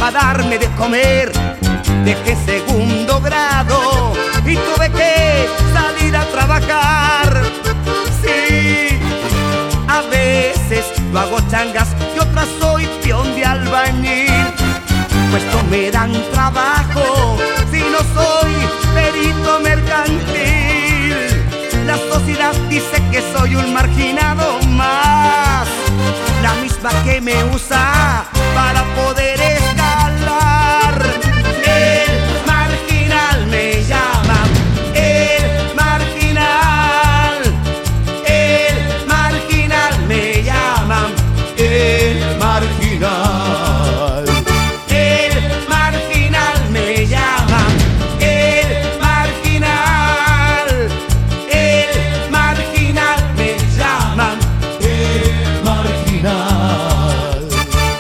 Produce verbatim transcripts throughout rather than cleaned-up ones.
para darme de comer. Dejé segundo grado y tuve que salir a trabajar. Sí, a veces lo hago changas y otras soy peón de albañil. Pues no me dan trabajo si no soy perito mercantil. La sociedad dice que soy un marginado más, la misma que me usa para poder escalar. El marginal me llama, el marginal, el marginal me llama, el marginal. El marginal me llama, el marginal, el marginal me llama, el marginal.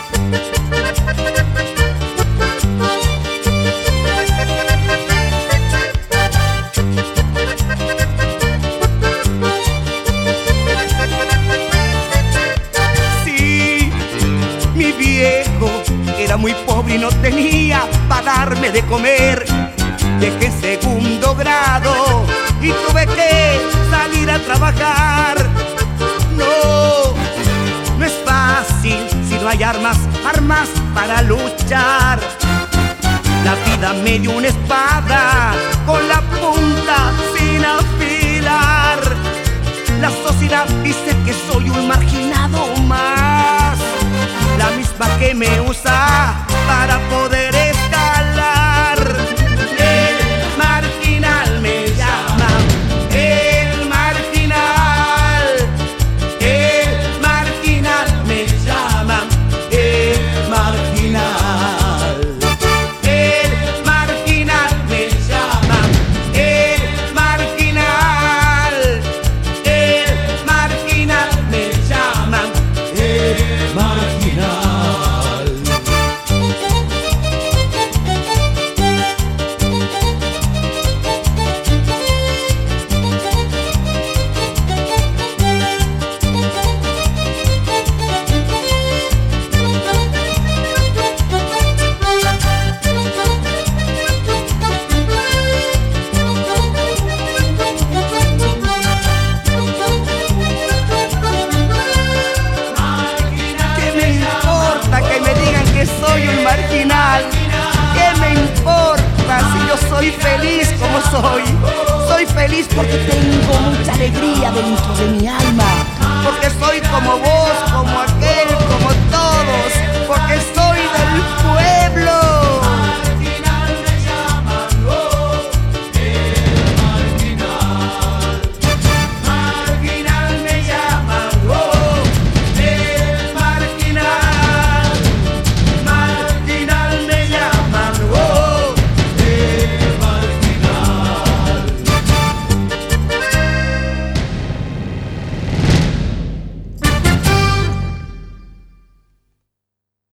Sí, mi viejo era muy pobre y no tenía para darme de comer. Dejé segundo grado y tuve que salir a trabajar. No, no es fácil si no hay armas, armas para luchar. La vida me dio una espada con la punta sin afilar. La sociedad dice que soy un marginado más, la misma que me usa para poder escalar. El marginal me llama, el marginal, el marginal me llama, el marginal. El marginal me llama, el marginal, el marginal me llama, el marginal. Soy un marginal, ¿qué me importa si yo soy feliz como soy? Soy feliz porque tengo mucha alegría dentro de mi alma, porque soy como vos, como aquel, como todos, porque soy del pueblo.